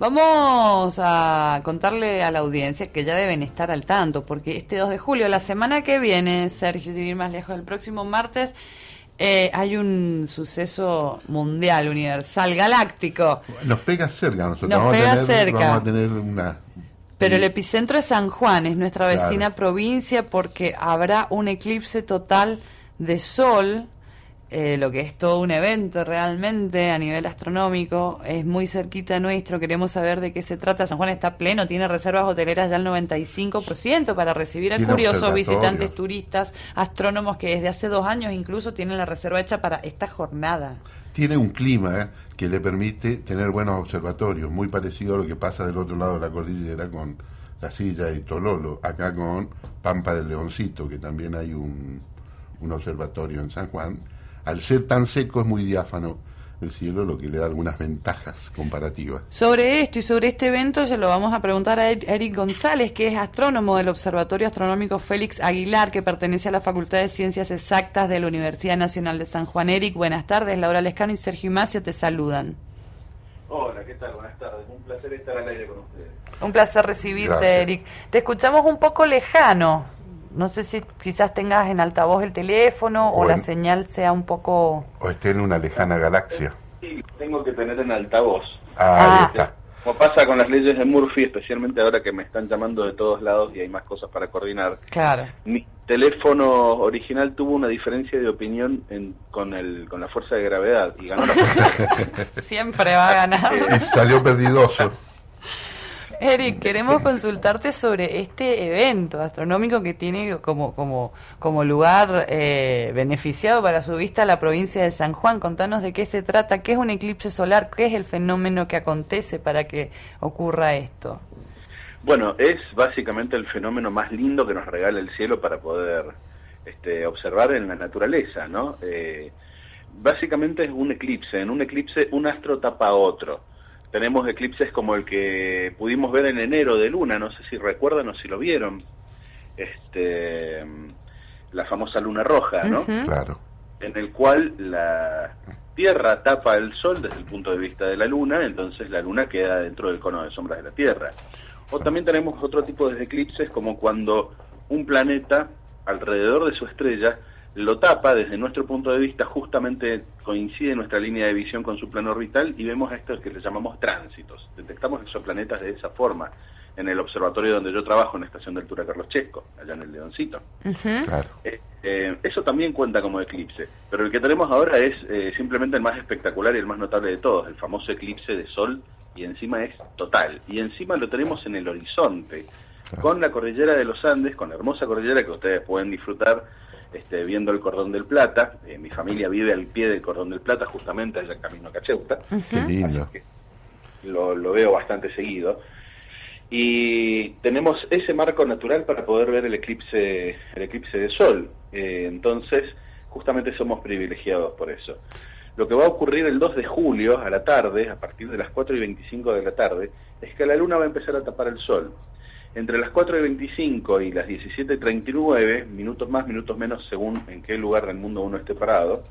Vamos a contarle a la audiencia que ya deben estar al tanto, porque este 2 de julio, la semana que viene, Sergio, sin ir más lejos, el próximo martes, hay un suceso mundial, universal, galáctico. Nos pega cerca, nosotros Nos pega cerca. Vamos a tener una... Pero el epicentro es San Juan, es nuestra vecina Claro. provincia, porque habrá un eclipse total de sol, lo que es todo un evento realmente a nivel astronómico, es muy cerquita nuestro, queremos saber de qué se trata. San Juan está pleno, tiene reservas hoteleras ya al 95% para recibir a Tiene curiosos, observatorio. visitantes, turistas, astrónomos que desde hace 2 años incluso tienen la reserva hecha para esta jornada. Tiene un clima que le permite tener buenos observatorios, muy parecido a lo que pasa del otro lado de la cordillera con la Silla y Tololo, acá con Pampa del Leoncito, que también hay un observatorio en San Juan. Al ser tan seco es muy diáfano el cielo, lo que le da algunas ventajas comparativas. Sobre esto y sobre este evento se lo vamos a preguntar a Eric González, que es astrónomo del Observatorio Astronómico Félix Aguilar, que pertenece a la Facultad de Ciencias Exactas de la Universidad Nacional de San Juan. Eric, buenas tardes. Laura Lescano y Sergio Imacio te saludan. Hola, ¿qué tal? Buenas tardes. Un placer estar al aire con ustedes. Un placer recibirte, Gracias. Eric. Te escuchamos un poco lejano. No sé si quizás tengas en altavoz el teléfono o la señal sea un poco... O esté en una lejana galaxia. Sí, tengo que tener en altavoz. Ahí está. Como pasa con las leyes de Murphy, especialmente ahora que me están llamando de todos lados y hay más cosas para coordinar. Claro. Mi teléfono original tuvo una diferencia de opinión con la fuerza de gravedad y ganó la fuerza. Siempre va a ganar. Salió perdidoso. Eric, queremos consultarte sobre este evento astronómico que tiene como lugar beneficiado para su vista la provincia de San Juan. Contanos de qué se trata, qué es un eclipse solar, qué es el fenómeno que acontece para que ocurra esto. Bueno, es básicamente el fenómeno más lindo que nos regala el cielo para poder observar en la naturaleza, ¿no? Básicamente es un eclipse. En un eclipse un astro tapa a otro. Tenemos eclipses como el que pudimos ver en enero de Luna, no sé si recuerdan o si lo vieron, la famosa luna roja, ¿no? Claro. En el cual la Tierra tapa el Sol desde el punto de vista de la Luna, entonces la Luna queda dentro del cono de sombras de la Tierra. O también tenemos otro tipo de eclipses como cuando un planeta alrededor de su estrella lo tapa desde nuestro punto de vista, justamente coincide nuestra línea de visión con su plano orbital y vemos esto que le llamamos tránsitos. Detectamos exoplanetas de esa forma en el observatorio donde yo trabajo, en la estación de altura Carlos Chesco, allá en el Leoncito. Claro. Eso también cuenta como eclipse, pero el que tenemos ahora es simplemente el más espectacular y el más notable de todos, el famoso eclipse de Sol, y encima es total, y encima lo tenemos en el horizonte, con la cordillera de los Andes, con la hermosa cordillera que ustedes pueden disfrutar viendo el Cordón del Plata. Mi familia vive al pie del Cordón del Plata, justamente allá camino a Cacheuta. Qué lindo. Así que lo veo bastante seguido. Y tenemos ese marco natural para poder ver el eclipse de Sol. Entonces, justamente somos privilegiados por eso. Lo que va a ocurrir el 2 de julio a la tarde, a partir de las 4:25 de la tarde, es que la Luna va a empezar a tapar el Sol. Entre las 4:25 y las 17:39, minutos más, minutos menos, según en qué lugar del mundo uno esté parado,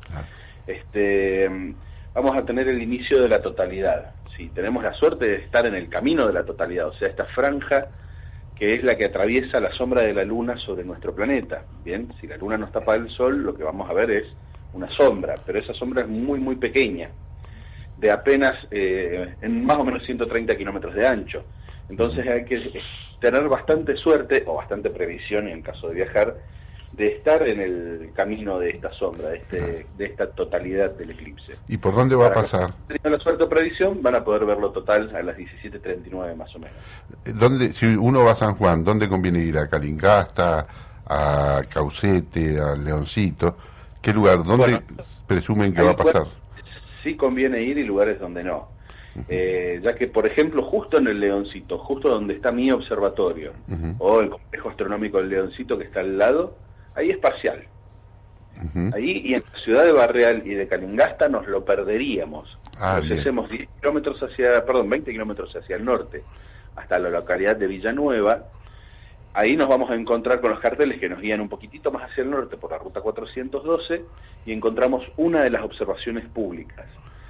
vamos a tener el inicio de la totalidad. Sí, tenemos la suerte de estar en el camino de la totalidad, o sea, esta franja que es la que atraviesa la sombra de la Luna sobre nuestro planeta. Bien, si la Luna nos tapa el Sol, lo que vamos a ver es una sombra, pero esa sombra es muy, muy pequeña, de apenas, en más o menos 130 kilómetros de ancho. Entonces hay que tener bastante suerte o bastante previsión en caso de viajar, de estar en el camino de esta sombra, de esta totalidad del eclipse. ¿Y por dónde va a pasar? Teniendo la suerte o previsión, van a poder verlo total a las 17:39 más o menos. ¿Dónde, si uno va a San Juan, dónde conviene ir? ¿A Calingasta, a Caucete, a Leoncito? ¿Qué lugar? ¿Dónde presumen que va a pasar? Sí conviene ir y lugares donde no. Ya que, por ejemplo, justo en el Leoncito, justo donde está mi observatorio, o el complejo astronómico del Leoncito que está al lado, ahí es parcial. Ahí y en la ciudad de Barreal y de Calingasta nos lo perderíamos. Si hacemos 20 kilómetros hacia el norte, hasta la localidad de Villanueva, ahí nos vamos a encontrar con los carteles que nos guían un poquitito más hacia el norte por la ruta 412 y encontramos una de las observaciones públicas.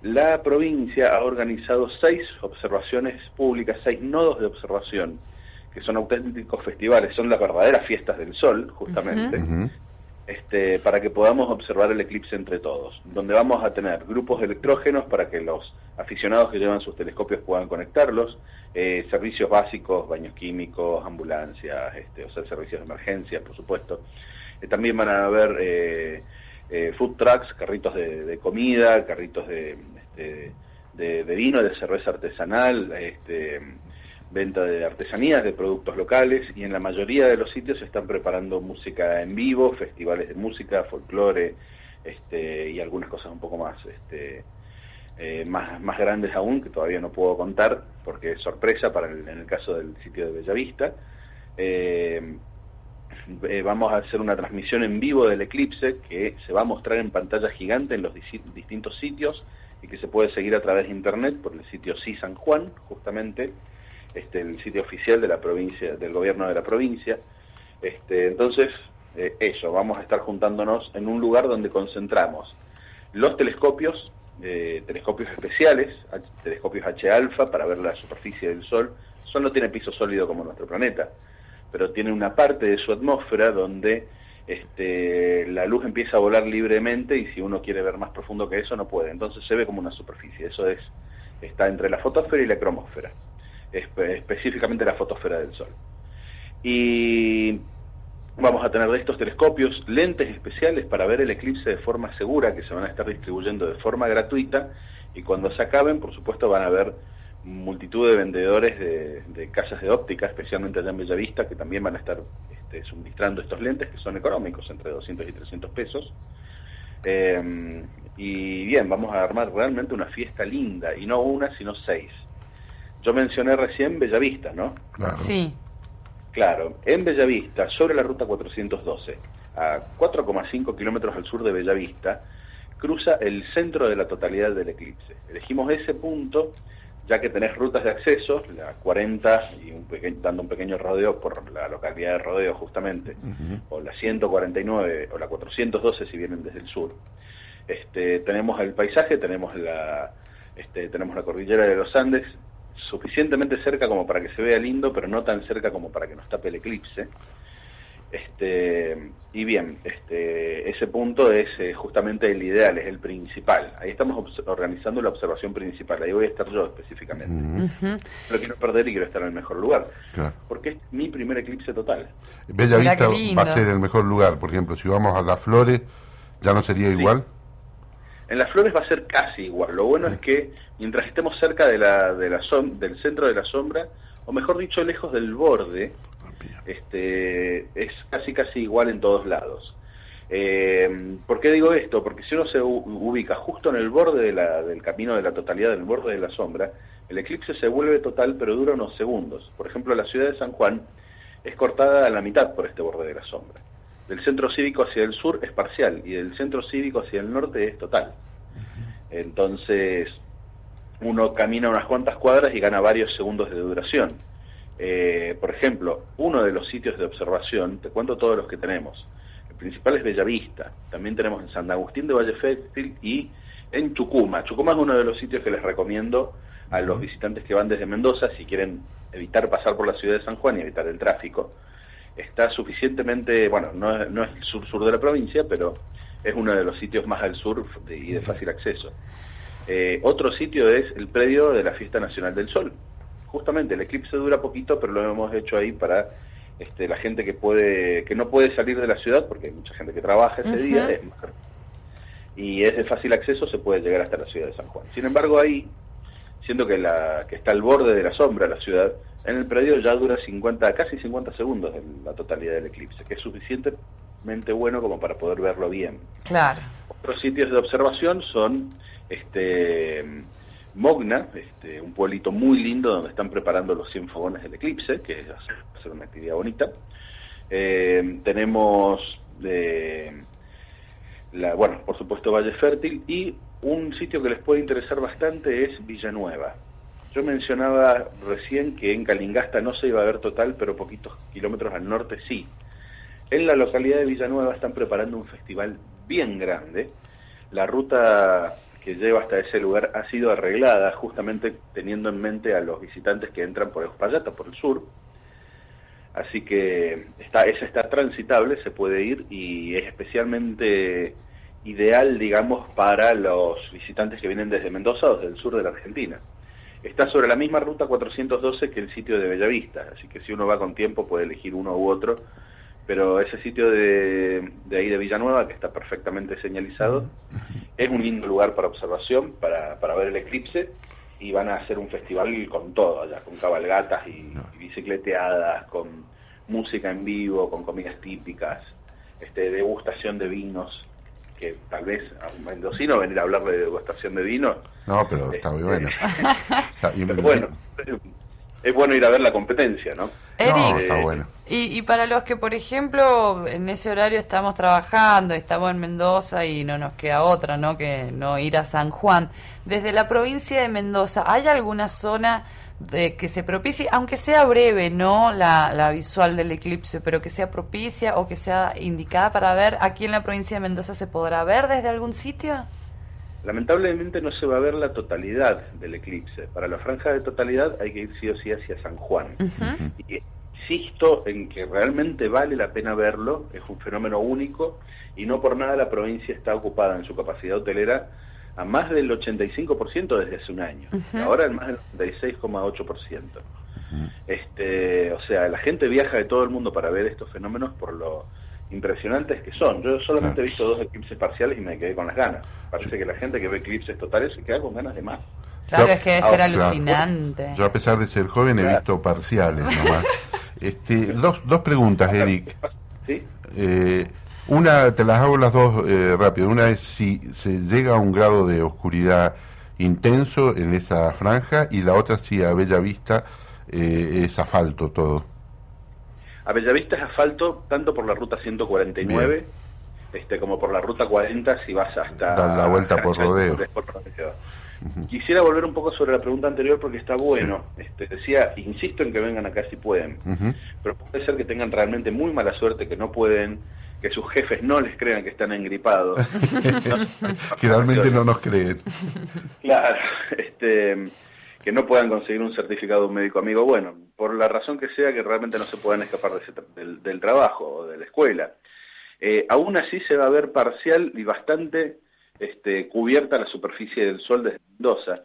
la provincia ha organizado 6 observaciones públicas, 6 nodos de observación, que son auténticos festivales, son las verdaderas fiestas del sol, justamente, para que podamos observar el eclipse entre todos, donde vamos a tener grupos de electrógenos para que los aficionados que llevan sus telescopios puedan conectarlos, servicios básicos, baños químicos, ambulancias, o sea, servicios de emergencia, por supuesto. También van a haber food trucks, carritos de comida, carritos de vino, de cerveza artesanal, venta de artesanías, de productos locales, y en la mayoría de los sitios se están preparando música en vivo, festivales de música, folclore, y algunas cosas un poco más, más grandes aún, que todavía no puedo contar, porque es sorpresa en el caso del sitio de Bellavista. Vamos a hacer una transmisión en vivo del eclipse, que se va a mostrar en pantalla gigante en los distintos sitios, y que se puede seguir a través de internet por el sitio Sí San Juan, justamente, el sitio oficial de la provincia, del gobierno de la provincia. Entonces, eso, vamos a estar juntándonos en un lugar donde concentramos los telescopios, telescopios especiales, telescopios H-alfa para ver la superficie del Sol. El Sol no tiene piso sólido como nuestro planeta, pero tiene una parte de su atmósfera donde la luz empieza a volar libremente, y si uno quiere ver más profundo que eso no puede, entonces se ve como una superficie. Eso está entre la fotosfera y la cromosfera, específicamente la fotosfera del Sol. Y vamos a tener de estos telescopios lentes especiales para ver el eclipse de forma segura, que se van a estar distribuyendo de forma gratuita, y cuando se acaben, por supuesto, van a haber multitud de vendedores de casas de óptica, especialmente allá en Bellavista, que también van a estar suministrando estos lentes, que son económicos, entre 200 y 300 pesos. Y bien, vamos a armar realmente una fiesta linda, y no una, sino 6. Yo mencioné recién Bellavista, ¿no? Claro. Sí. Claro, en Bellavista, sobre la ruta 412, a 4,5 kilómetros al sur de Bellavista, cruza el centro de la totalidad del eclipse. Elegimos ese punto ya que tenés rutas de acceso, la 40 y dando un pequeño rodeo por la localidad de Rodeo justamente, o la 149 o la 412 si vienen desde el sur. Tenemos el paisaje, tenemos la cordillera de los Andes, suficientemente cerca como para que se vea lindo, pero no tan cerca como para que nos tape el eclipse. Y bien, ese punto es justamente el ideal, es el principal. Ahí estamos organizando la observación principal, ahí voy a estar yo específicamente. Lo quiero perder y quiero estar en el mejor lugar, claro, porque es mi primer eclipse total. Bellavista va a ser el mejor lugar. Por ejemplo, si vamos a Las Flores, ¿ya no sería igual? En Las Flores va a ser casi igual. Lo bueno es que mientras estemos cerca del centro de la sombra, o mejor dicho, lejos del borde, es casi igual en todos lados. ¿Por qué digo esto? Porque si uno se ubica justo en el borde del camino de la totalidad, en el borde de la sombra, el eclipse se vuelve total, pero dura unos segundos. Por ejemplo, la ciudad de San Juan es cortada a la mitad por este borde de la sombra. Del centro cívico hacia el sur es parcial, y del centro cívico hacia el norte es total. Entonces, uno camina unas cuantas cuadras y gana varios segundos de duración. Por ejemplo, uno de los sitios de observación, te cuento todos los que tenemos. El principal es Bellavista, también tenemos en San Agustín de Valle Fértil y en Chucuma. Chucuma es uno de los sitios que les recomiendo a los visitantes que van desde Mendoza, si quieren evitar pasar por la ciudad de San Juan y evitar el tráfico. Está suficientemente, bueno, no es el sur de la provincia, pero es uno de los sitios más al sur y de fácil acceso. Otro sitio es el predio de la Fiesta Nacional del Sol. Justamente el eclipse dura poquito, pero lo hemos hecho ahí para la gente que no puede salir de la ciudad, porque hay mucha gente que trabaja ese día, y es de fácil acceso, se puede llegar hasta la ciudad de San Juan. Sin embargo, ahí, siendo que está al borde de la sombra la ciudad, en el predio ya dura casi 50 segundos la totalidad del eclipse, que es suficientemente bueno como para poder verlo bien. Claro. Otros sitios de observación son Mogna, un pueblito muy lindo donde están preparando los 100 fogones del eclipse, que va a ser una actividad bonita. Tenemos, por supuesto, Valle Fértil, y un sitio que les puede interesar bastante es Villanueva. Yo mencionaba recién que en Calingasta no se iba a ver total, pero poquitos kilómetros al norte sí. En la localidad de Villanueva están preparando un festival bien grande. La ruta que lleva hasta ese lugar ha sido arreglada justamente teniendo en mente a los visitantes que entran por Uspallata, por el sur. Así que esa está transitable, se puede ir y es especialmente ideal, digamos, para los visitantes que vienen desde Mendoza o desde el sur de la Argentina. Está sobre la misma ruta 412 que el sitio de Bellavista, así que si uno va con tiempo puede elegir uno u otro, pero ese sitio de ahí de Villanueva, que está perfectamente señalizado, es un lindo lugar para observación, para ver el eclipse, y van a hacer un festival con todo allá, con cabalgatas y bicicleteadas, con música en vivo, con comidas típicas, degustación de vinos, que tal vez a un mendocino venir a hablar de degustación de vino. No, pero está muy bueno. Pero bueno, es bueno ir a ver la competencia, ¿no? Eric, No, está bueno. Y para los que, por ejemplo, en ese horario estamos trabajando, estamos en Mendoza y no nos queda otra, ¿no?, que no ir a San Juan. Desde la provincia de Mendoza, ¿hay alguna zona que se propicie, aunque sea breve, no la visual del eclipse, pero que sea propicia o que sea indicada para ver aquí en la provincia de Mendoza? ¿Se podrá ver desde algún sitio? Lamentablemente no se va a ver la totalidad del eclipse. Para la franja de totalidad hay que ir sí o sí hacia San Juan. Y insisto en que realmente vale la pena verlo, es un fenómeno único y no por nada la provincia está ocupada en su capacidad hotelera a más del 85% desde hace un año. Ahora en más del 96,8%. O sea, la gente viaja de todo el mundo para ver estos fenómenos por lo impresionantes que son. Yo solamente he visto 2 eclipses parciales y me quedé con las ganas. Parece que la gente que ve eclipses totales se queda con ganas de más. Claro, es que debe ser alucinante. Yo, a pesar de ser joven, he visto parciales nomás. Dos preguntas, Eric. ¿Sí? Una, te las hago las dos rápido. Una es si se llega a un grado de oscuridad intenso en esa franja, y la otra si a Bellavista es asfalto todo. A Bellavista es asfalto tanto por la ruta 149 como por la ruta 40 si vas hasta... Dar la vuelta por rodeo. Quisiera volver un poco sobre la pregunta anterior porque está bueno. Decía, insisto en que vengan acá si pueden, pero puede ser que tengan realmente muy mala suerte, que no pueden, que sus jefes no les crean que están engripados. Que realmente no nos creen. Claro, que no puedan conseguir un certificado de un médico amigo, bueno, por la razón que sea, que realmente no se puedan escapar del trabajo o de la escuela. Aún así se va a ver parcial y bastante cubierta la superficie del sol desde Mendoza.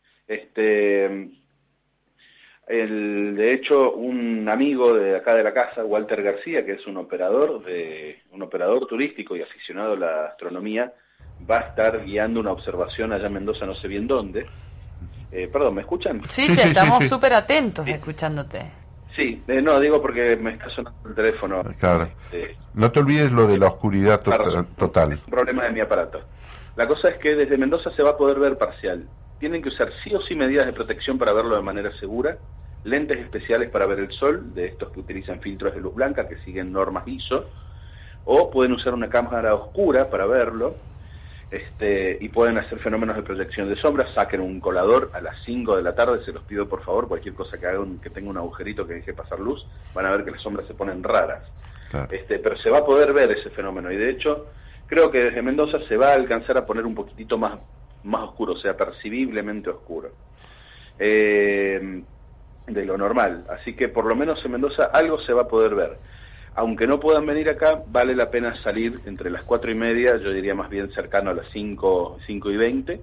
De hecho, un amigo de acá de la casa, Walter García, que es un operador turístico y aficionado a la astronomía, va a estar guiando una observación allá en Mendoza, no sé bien dónde. Perdón, ¿me escuchan? Sí, estamos súper atentos escuchándote. Sí, no, digo porque me está sonando el teléfono. Claro. No te olvides lo de la oscuridad total. Es un problema de mi aparato. La cosa es que desde Mendoza se va a poder ver parcial. Tienen que usar sí o sí medidas de protección para verlo de manera segura, lentes especiales para ver el sol, de estos que utilizan filtros de luz blanca que siguen normas ISO, o pueden usar una cámara oscura para verlo, y pueden hacer fenómenos de proyección de sombras. Saquen un colador a las 5 de la tarde, se los pido por favor, cualquier cosa que hagan que tenga un agujerito que deje pasar luz, van a ver que las sombras se ponen raras. Claro. Pero se va a poder ver ese fenómeno, y de hecho creo que desde Mendoza se va a alcanzar a poner un poquitito más oscuro, o sea, percibiblemente oscuro de lo normal, así que por lo menos en Mendoza algo se va a poder ver. Aunque no puedan venir acá, vale la pena salir entre las 4:30, yo diría más bien cercano a las 5:20,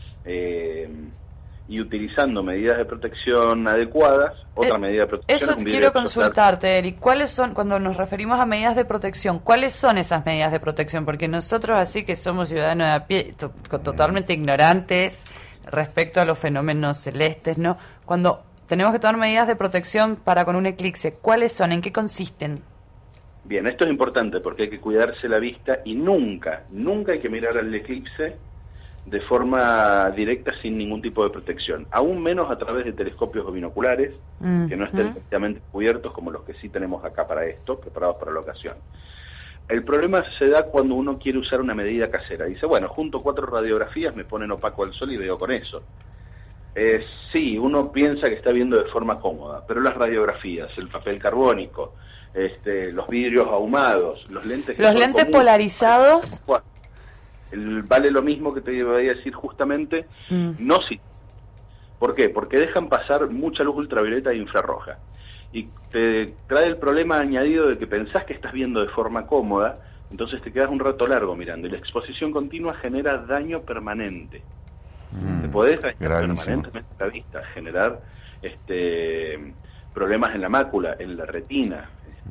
y utilizando medidas de protección adecuadas. Otra medida de protección... Eso quiero consultarte, Eric. ¿Cuáles son, cuando nos referimos a medidas de protección, cuáles son esas medidas de protección? Porque nosotros, así que somos ciudadanos de a pie, totalmente ignorantes respecto a los fenómenos celestes, ¿no? Cuando tenemos que tomar medidas de protección para con un eclipse, ¿cuáles son? ¿En qué consisten? Bien, esto es importante porque hay que cuidarse la vista y nunca hay que mirar al eclipse de forma directa sin ningún tipo de protección, aún menos a través de telescopios o binoculares que no estén perfectamente cubiertos como los que sí tenemos acá para esto, preparados para la ocasión. El problema se da cuando uno quiere usar una medida casera. Dice, bueno, junto 4 radiografías, me ponen opaco al sol y veo con eso. Sí, uno piensa que está viendo de forma cómoda, pero las radiografías, el papel carbónico, los vidrios ahumados, los lentes... ¿Los lentes polarizados? vale lo mismo que te iba a decir justamente, no sí. ¿Por qué? Porque dejan pasar mucha luz ultravioleta e infrarroja. Y te trae el problema añadido de que pensás que estás viendo de forma cómoda, entonces te quedas un rato largo mirando, y la exposición continua genera daño permanente. Te podés dañar permanentemente la vista, generar problemas en la mácula, en la retina,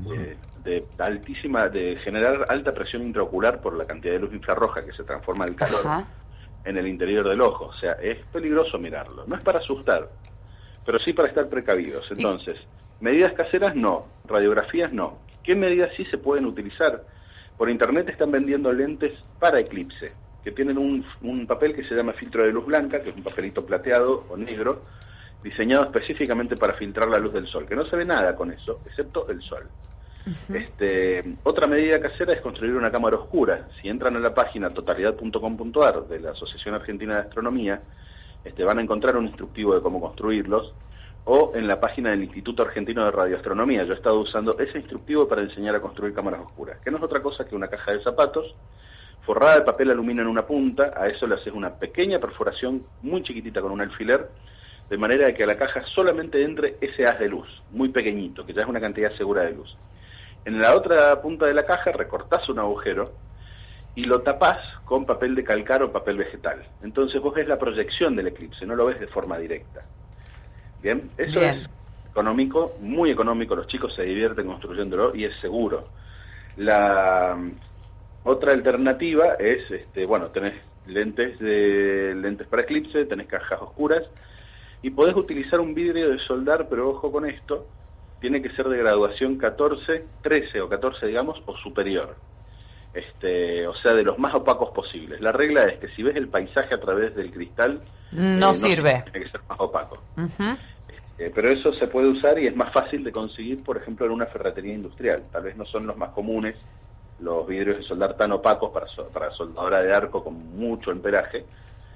de generar alta presión intraocular por la cantidad de luz infrarroja que se transforma el calor en el interior del ojo. O sea, es peligroso mirarlo. No es para asustar, pero sí para estar precavidos. Entonces, medidas caseras no, radiografías no. ¿Qué medidas sí se pueden utilizar? Por internet están vendiendo lentes para eclipse, que tienen un papel que se llama filtro de luz blanca, que es un papelito plateado o negro, diseñado específicamente para filtrar la luz del sol, que no se ve nada con eso, excepto el sol. Otra medida casera es construir una cámara oscura. Si entran a la página totalidad.com.ar de la Asociación Argentina de Astronomía, van a encontrar un instructivo de cómo construirlos, o en la página del Instituto Argentino de Radioastronomía. Yo he estado usando ese instructivo para enseñar a construir cámaras oscuras, que no es otra cosa que una caja de zapatos forrada de papel aluminio en una punta. A eso le haces una pequeña perforación muy chiquitita con un alfiler, de manera que a la caja solamente entre ese haz de luz, muy pequeñito, que ya es una cantidad segura de luz. En la otra punta de la caja recortás un agujero y lo tapás con papel de calcar o papel vegetal. Entonces vos ves la proyección del eclipse, no lo ves de forma directa. Bien, eso es económico, muy económico, los chicos se divierten construyéndolo y es seguro. La otra alternativa es, tenés lentes para eclipse, tenés cajas oscuras, y podés utilizar un vidrio de soldar, pero ojo con esto, tiene que ser de graduación 13 o 14, digamos, o superior. O sea, de los más opacos posibles. La regla es que si ves el paisaje a través del cristal, no sirve. Tiene que ser más opaco. Pero eso se puede usar y es más fácil de conseguir, por ejemplo, en una ferretería industrial. Tal vez no son los más comunes los vidrios de soldar tan opacos para soldadura de arco con mucho amperaje,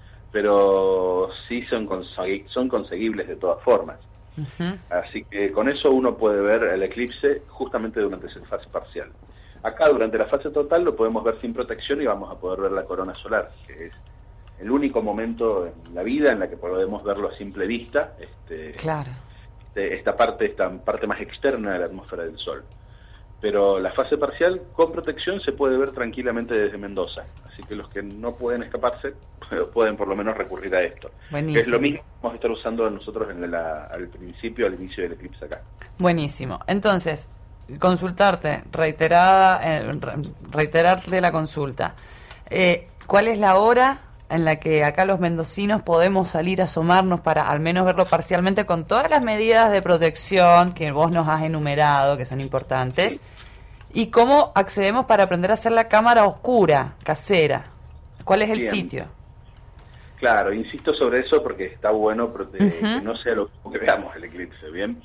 pero sí son conseguibles de todas formas. Así que con eso uno puede ver el eclipse justamente durante esa fase parcial. Acá durante la fase total lo podemos ver sin protección y vamos a poder ver la corona solar, que es el único momento en la vida en la que podemos verlo a simple vista, esta parte más externa de la atmósfera del Sol. Pero la fase parcial con protección se puede ver tranquilamente desde Mendoza, así que los que no pueden escaparse pueden por lo menos recurrir a esto. Buenísimo. Que es lo mismo que vamos a estar usando nosotros al inicio del eclipse acá. Buenísimo. Entonces, consultarte, reiterarte la consulta. ¿Cuál es la hora en la que acá los mendocinos podemos salir a asomarnos para al menos verlo parcialmente con todas las medidas de protección que vos nos has enumerado, que son importantes? ¿Y cómo accedemos para aprender a hacer la cámara oscura, casera? ¿Cuál es el sitio? Claro, insisto sobre eso porque está bueno que no sea lo que veamos el eclipse, ¿bien?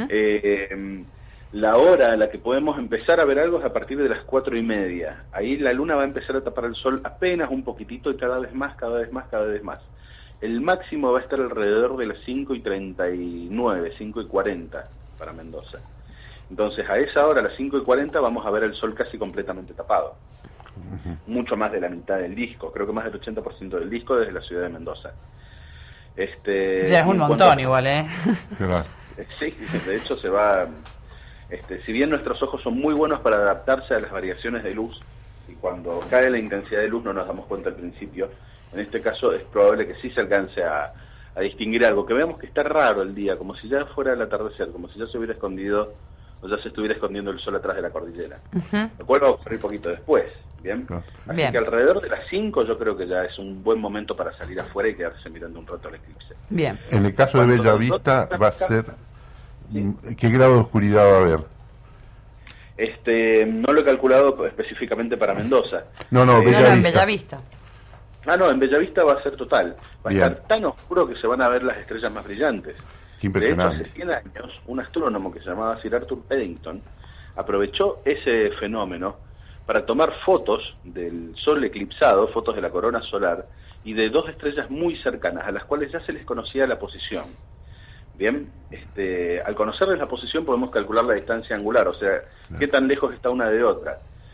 La hora a la que podemos empezar a ver algo es a partir de las 4:30. Ahí la luna va a empezar a tapar el sol apenas un poquitito y cada vez más. El máximo va a estar alrededor de las 5:39, 5:40 para Mendoza. Entonces a esa hora, a las 5:40, vamos a ver el sol casi completamente tapado. Mucho más de la mitad del disco, creo que más del 80% del disco desde la ciudad de Mendoza. Ya es un montón igual, ¿eh? Sí, de hecho se va... si bien nuestros ojos son muy buenos para adaptarse a las variaciones de luz, y cuando cae la intensidad de luz no nos damos cuenta al principio, en este caso es probable que sí se alcance a distinguir algo, que veamos que está raro el día, como si ya fuera el atardecer, como si ya se hubiera escondido, o ya se estuviera escondiendo el sol atrás de la cordillera. Lo cual va a ocurrir poquito después, ¿bien? Así que alrededor de las 5 yo creo que ya es un buen momento para salir afuera y quedarse mirando un rato el eclipse. Bien. En el caso de Bellavista va a ser... ¿Qué grado de oscuridad va a haber? No lo he calculado específicamente para Mendoza. No, en Bellavista. En Bellavista va a ser total. Va a estar tan oscuro que se van a ver las estrellas más brillantes. Qué impresionante. De hecho, hace 100 años, un astrónomo que se llamaba Sir Arthur Eddington aprovechó ese fenómeno para tomar fotos del sol eclipsado, fotos de la corona solar, y de dos estrellas muy cercanas, a las cuales ya se les conocía la posición. Bien, al conocerles la posición podemos calcular la distancia angular, o sea, qué tan lejos está una de otra.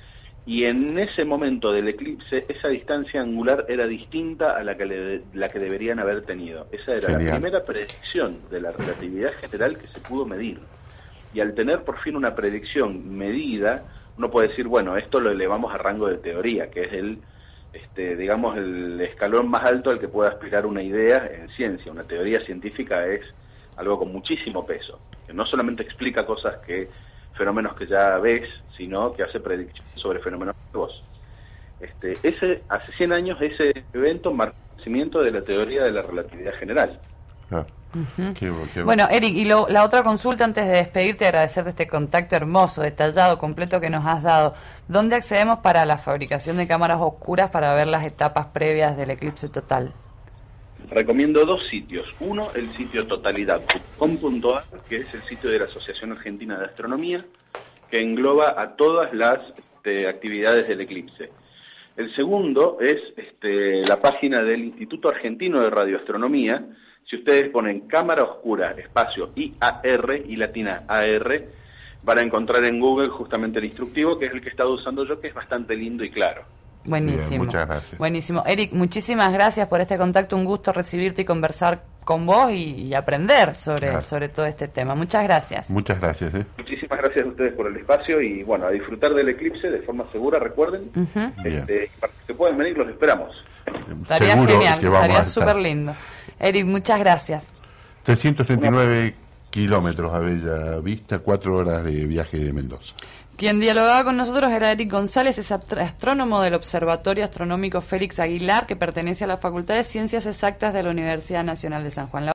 Y en ese momento del eclipse, esa distancia angular era distinta a la que deberían haber tenido. Esa era la primera predicción de la relatividad general que se pudo medir. Y al tener por fin una predicción medida, uno puede decir, bueno, esto lo elevamos a rango de teoría, que es digamos, el escalón más alto al que puede aspirar una idea en ciencia. Una teoría científica es algo con muchísimo peso, que no solamente explica fenómenos que ya ves, sino que hace predicciones sobre fenómenos nuevos. Hace 100 años ese evento marcó el nacimiento de la teoría de la relatividad general. Claro. Bueno, Eric, y la otra consulta antes de despedirte, agradecerte este contacto hermoso, detallado, completo que nos has dado. ¿Dónde accedemos para la fabricación de cámaras oscuras para ver las etapas previas del eclipse total? Recomiendo 2 sitios. Uno, el sitio totalidad.com.ar, que es el sitio de la Asociación Argentina de Astronomía, que engloba a todas las actividades del eclipse. El segundo es la página del Instituto Argentino de Radioastronomía. Si ustedes ponen cámara oscura, espacio IAR y latina AR, van a encontrar en Google justamente el instructivo, que es el que he estado usando yo, que es bastante lindo y claro. Buenísimo. Bien, muchas gracias. Buenísimo. Eric, muchísimas gracias por este contacto, un gusto recibirte y conversar con vos y aprender sobre todo este tema. Muchas gracias. Muchas gracias. Muchísimas gracias a ustedes por el espacio y bueno, a disfrutar del eclipse de forma segura, recuerden. Para que puedan venir, los esperamos. Estaría genial, estaría súper lindo. Eric, muchas gracias. 339 kilómetros a Bella Vista, 4 horas de viaje de Mendoza. Quien dialogaba con nosotros era Eric González, es astrónomo del Observatorio Astronómico Félix Aguilar, que pertenece a la Facultad de Ciencias Exactas de la Universidad Nacional de San Juan.